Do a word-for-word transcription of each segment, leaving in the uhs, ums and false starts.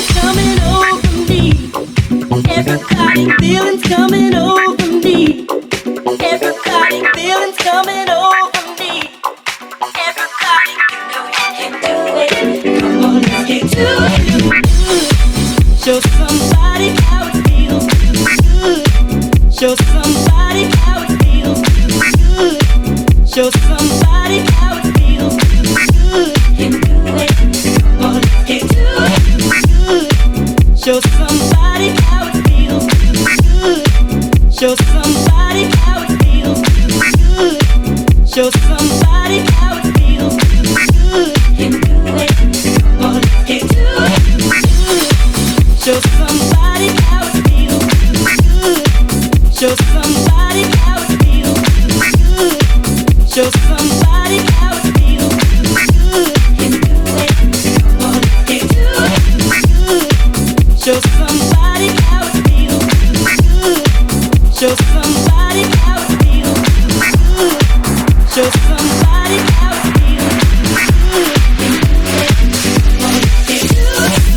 feelings coming over me. Everybody, feelings coming over me. Everybody, feelings coming over me. Everybody, you know you can do it. Come on, let's get to it. Show somebody how it feels good. Show somebody how it feels good. Show somebody how it feels good. You can do it. Come on, let's get to it. Show somebody how it feels good. Show somebody how it feels good. Show somebody how it feels good. You can do it. Come on, let's get to it. Show somebody how it feels good. Show somebody how it feels good. Show somebody how it feels good. You can do it. Come on, let's get to it. Show somebody how it feels good. Show somebody how it feels good. Show somebody how it feels good. Come on, let's get to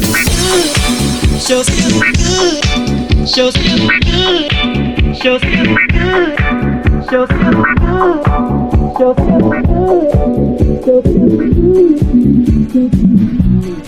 it. Show some good. Show some good. Show some good. Show some good. Show some good. Show some good.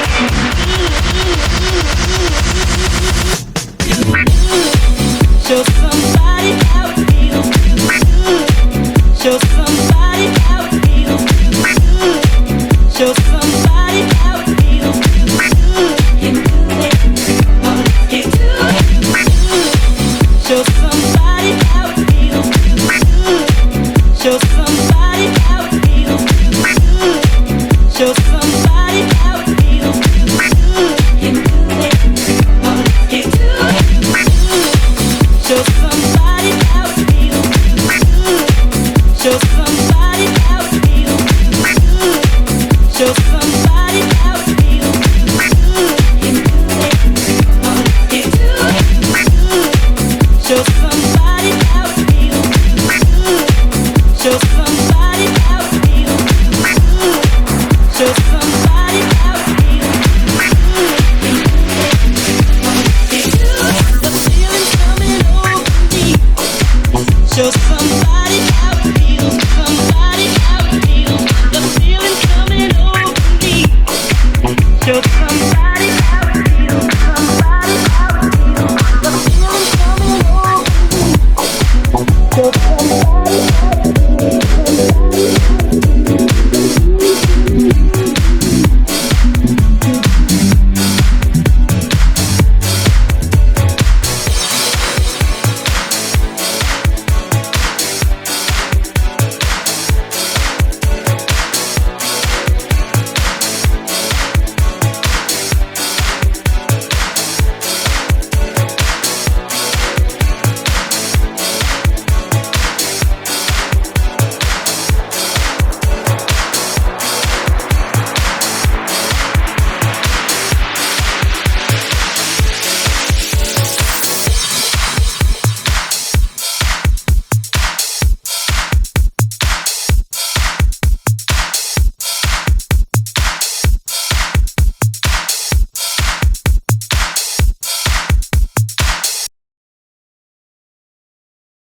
Just